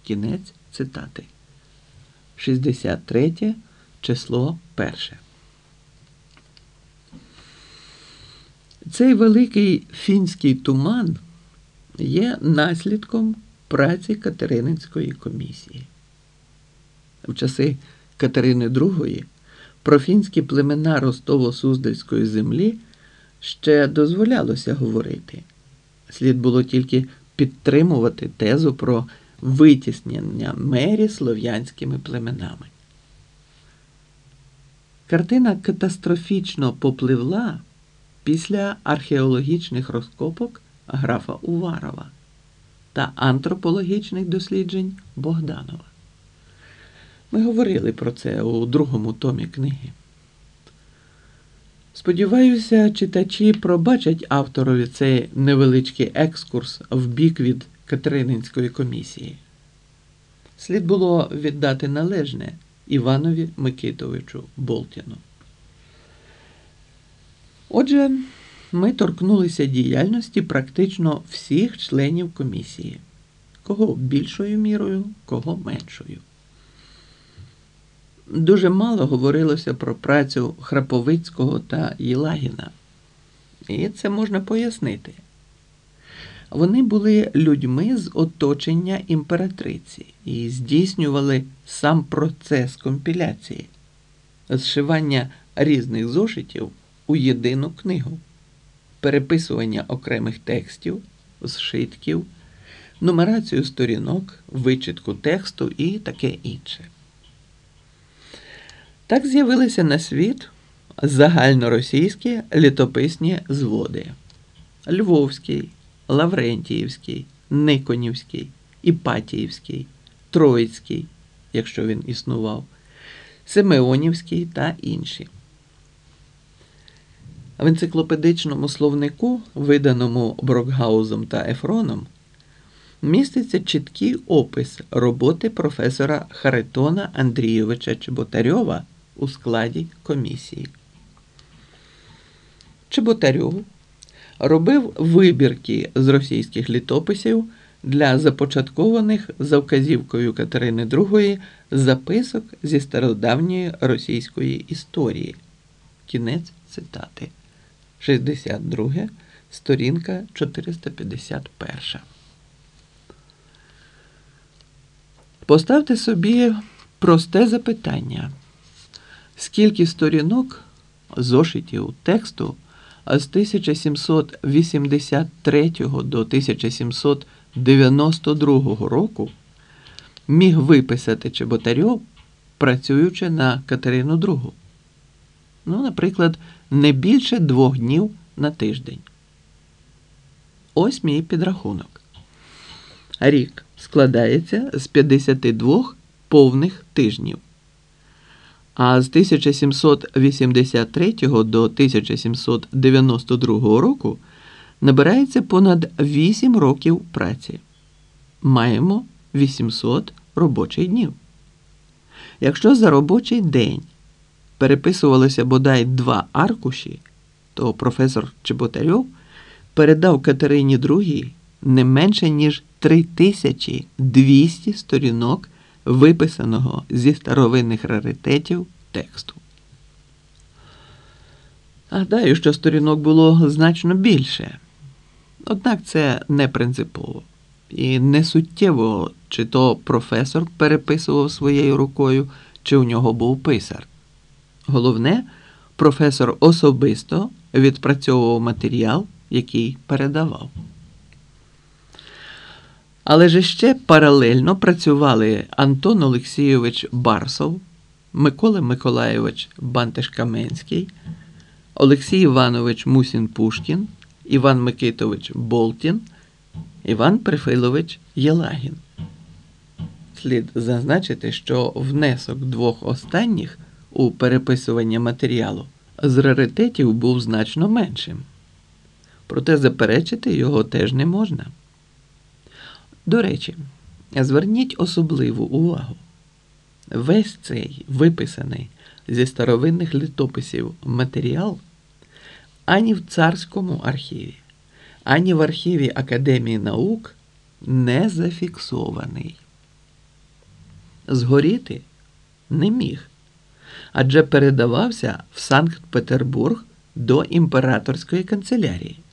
Кінець цитати. 63 число 1. Цей великий фінський туман є наслідком праці Катерининської комісії. В часи Катерини II про фінські племена Ростово-Суздальської землі ще дозволялося говорити. Слід було тільки підтримувати тезу про витіснення мері слов'янськими племенами. Картина катастрофічно попливла після археологічних розкопок графа Уварова та антропологічних досліджень Богданова. Ми говорили про це у другому томі книги. Сподіваюся, читачі пробачать авторові цей невеличкий екскурс в бік від Катерининської комісії. Слід було віддати належне Іванові Микитовичу Болтіну. Отже, ми торкнулися діяльності практично всіх членів комісії. Кого більшою мірою, кого меншою. Дуже мало говорилося про працю Храповицького та Єлагіна. І це можна пояснити. Вони були людьми з оточення імператриці і здійснювали сам процес компіляції, зшивання різних зошитів у єдину книгу, переписування окремих текстів, зшитків, нумерацію сторінок, вичитку тексту і таке інше. Так з'явилися на світ загальноросійські літописні зводи – Львовський, Лаврентіївський, Никонівський, Іпатіївський, Троїцький, якщо він існував, Симеонівський та інші. В енциклопедичному словнику, виданому Брокгаузом та Ефроном, міститься чіткий опис роботи професора Харитона Андрійовича Чеботарьова у складі комісії. Чеботарьов робив вибірки з російських літописів для започаткованих за вказівкою Катерини II записок зі стародавньої російської історії. Кінець цитати. 62, сторінка 451. Поставте собі просте запитання. Скільки сторінок зошитів тексту з 1783 до 1792 року міг виписати Чеботарьов, працюючи на Катерину II? Наприклад, не більше 2 днів на тиждень. Ось мій підрахунок. Рік складається з 52 повних тижнів. А з 1783 до 1792 року набирається понад 8 років праці. Маємо 800 робочих днів. Якщо за робочий день переписувалося бодай 2 аркуші, то професор Чеботарьов передав Катерині II не менше, ніж 3200 сторінок виписаного зі старовинних раритетів тексту. Гадаю, що сторінок було значно більше. Однак це не принципово. І не суттєво, чи то професор переписував своєю рукою, чи у нього був писар. Головне, професор особисто відпрацьовував матеріал, який передавав. Але ж ще паралельно працювали Антон Олексійович Барсов, Микола Миколайович Бантиш-Каменський, Олексій Іванович Мусін-Пушкін, Іван Микитович Болтін, Іван Прифилович Єлагін. Слід зазначити, що внесок 2 останніх у переписування матеріалу з раритетів був значно меншим. Проте заперечити його теж не можна. До речі, зверніть особливу увагу. Весь цей виписаний зі старовинних літописів матеріал ані в Царському архіві, ані в архіві Академії наук не зафіксований. згоріти не міг, адже передавався в Санкт-Петербург до імператорської канцелярії.